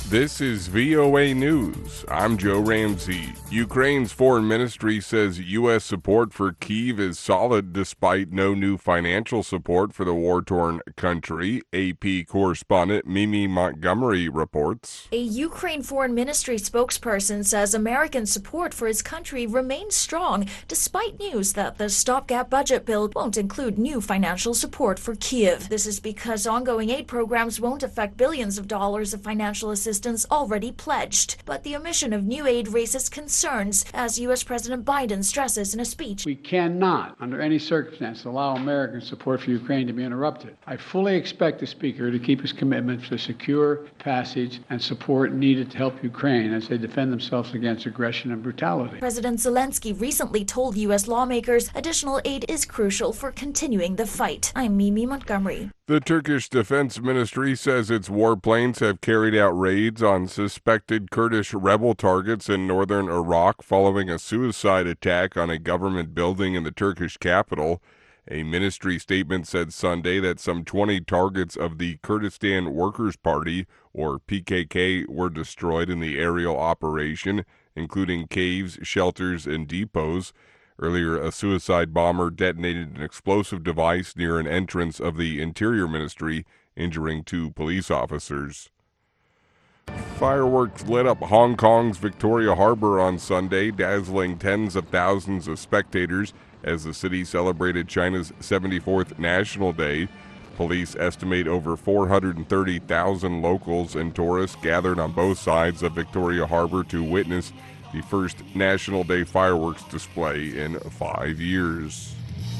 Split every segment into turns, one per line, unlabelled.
This is VOA News. I'm Joe Ramsey. Ukraine's foreign ministry says U.S. support for Kyiv is solid despite no new financial support for the war-torn country. AP correspondent Mimi Montgomery reports.
A Ukraine foreign ministry spokesperson says American support for his country remains strong despite news that the stopgap budget bill won't include new financial support for Kyiv. This is because ongoing aid programs won't affect billions of dollars of financial assistance already pledged. But the omission of new aid raises concerns, as U.S. President Biden stresses in a speech.
We cannot, under any circumstance, allow American support for Ukraine to be interrupted. I fully expect the Speaker to keep his commitment to secure passage and support needed to help Ukraine as they defend themselves against aggression and brutality.
President Zelensky recently told U.S. lawmakers additional aid is crucial for continuing the fight. I'm Mimi Montgomery.
The Turkish Defense Ministry says its warplanes have carried out raids on suspected Kurdish rebel targets in northern Iraq following a suicide attack on a government building in the Turkish capital. A ministry statement said Sunday that some 20 targets of the Kurdistan Workers' Party, or PKK, were destroyed in the aerial operation, including caves, shelters, and depots. Earlier, a suicide bomber detonated an explosive device near an entrance of the Interior Ministry, injuring 2 police officers. Fireworks lit up Hong Kong's Victoria Harbor on Sunday, dazzling tens of thousands of spectators as the city celebrated China's 74th National Day. Police estimate over 430,000 locals and tourists gathered on both sides of Victoria Harbor to witness the first National Day fireworks display in 5 years.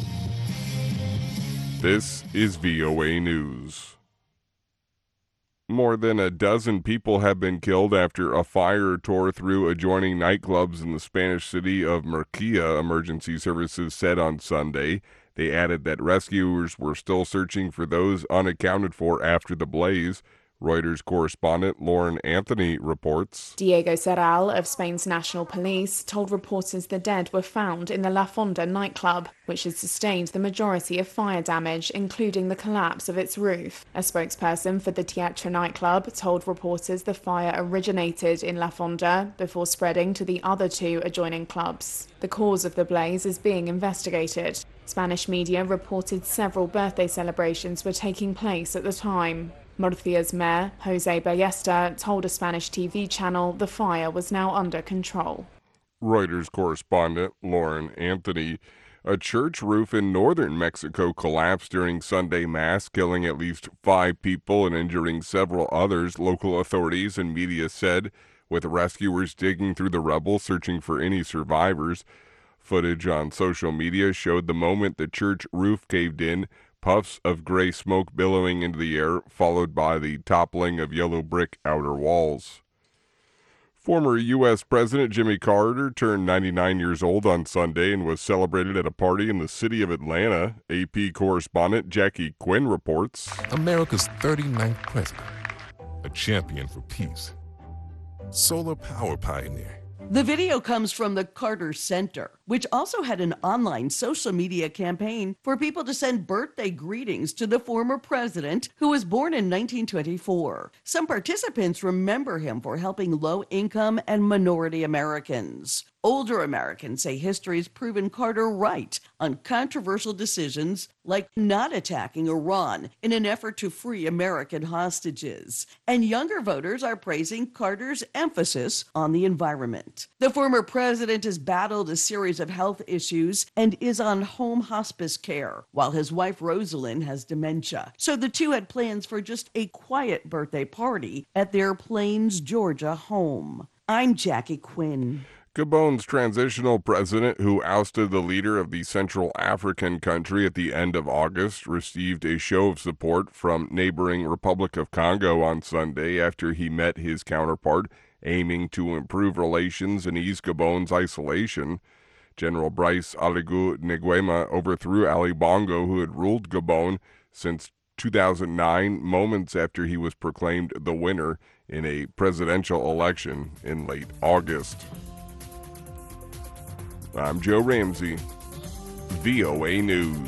This is VOA News. More than a dozen people have been killed after a fire tore through adjoining nightclubs in the Spanish city of Murcia, emergency services said on Sunday. They added that rescuers were still searching for those unaccounted for after the blaze. Reuters correspondent Lauren Anthony reports.
Diego Serral of Spain's National Police told reporters the dead were found in the La Fonda nightclub, which has sustained the majority of fire damage, including the collapse of its roof. A spokesperson for the Teatro nightclub told reporters the fire originated in La Fonda before spreading to the other 2 adjoining clubs. The cause of the blaze is being investigated. Spanish media reported several birthday celebrations were taking place at the time. Murcia's mayor, Jose Ballesta, told a Spanish TV channel the fire was now under control.
Reuters correspondent Lauren Anthony. A church roof in northern Mexico collapsed during Sunday Mass, killing at least 5 people and injuring several others, local authorities and media said, with rescuers digging through the rubble searching for any survivors. Footage on social media showed the moment the church roof caved in, puffs of gray smoke billowing into the air, followed by the toppling of yellow brick outer walls. Former U.S. President Jimmy Carter turned 99 years old on Sunday and was celebrated at a party in the city of Atlanta. AP correspondent Jackie Quinn reports.
America's 39th president, a champion for peace, solar power pioneer.
The video comes from the Carter Center, which also had an online social media campaign for people to send birthday greetings to the former president, who was born in 1924. Some participants remember him for helping low-income and minority Americans. Older Americans say history's proven Carter right on controversial decisions like not attacking Iran in an effort to free American hostages. And younger voters are praising Carter's emphasis on the environment. The former president has battled a series of health issues and is on home hospice care, while his wife Rosalind has dementia. So the 2 had plans for just a quiet birthday party at their Plains, Georgia home. I'm Jackie Quinn.
Gabon's transitional president, who ousted the leader of the Central African country at the end of August, received a show of support from neighboring Republic of Congo on Sunday after he met his counterpart, aiming to improve relations and ease Gabon's isolation. General Brice Oligui Nguema overthrew Ali Bongo, who had ruled Gabon since 2009, moments after he was proclaimed the winner in a presidential election in late August. I'm Joe Ramsey, VOA News.